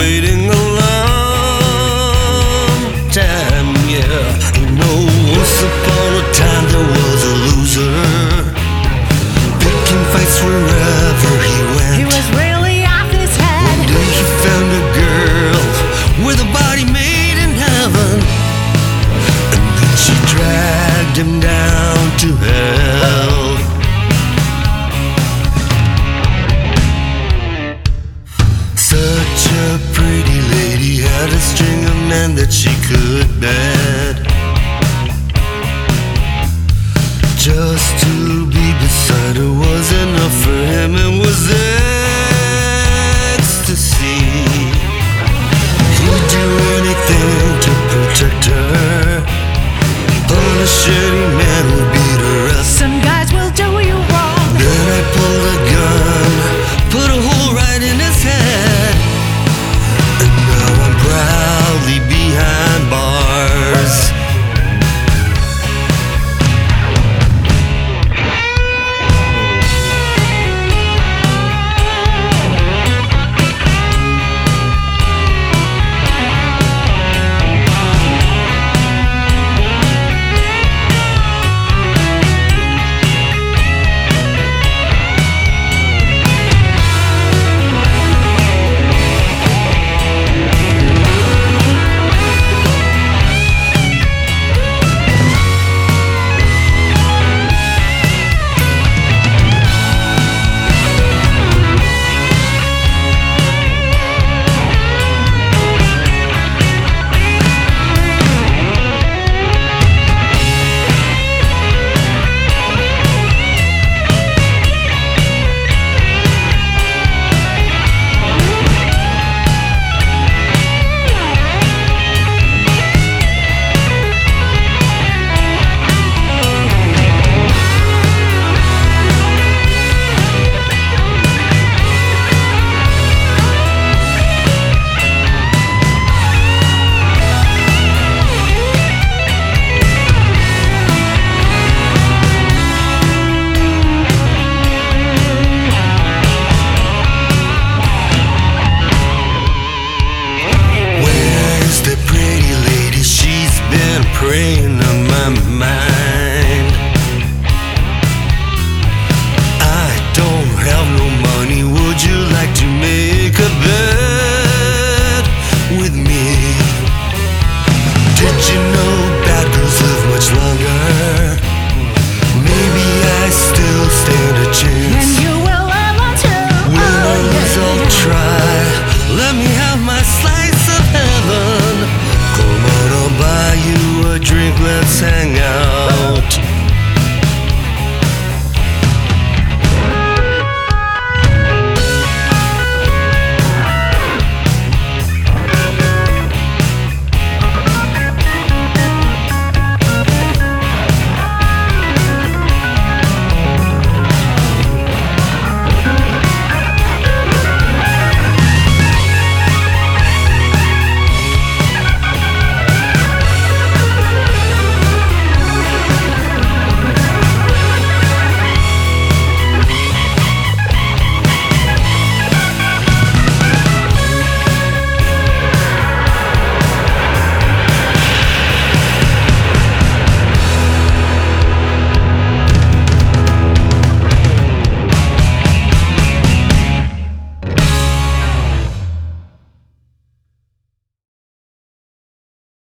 waiting a long time, yeah. You know, once upon a time there was a loser, picking fights wherever he went. He was really off his head. One day he found a girl with a body made in heaven, and then she dragged him down to hell. Such a pretty lady had a string of men that she could bed. Just to be beside her was enough for him. It was ecstasy. He would do anything to protect her. Punish any man who beat her up. Some guys will do you wrong. Then I pulled a gun, put a hole right in his head, and now I'm proudly behind bars. Praying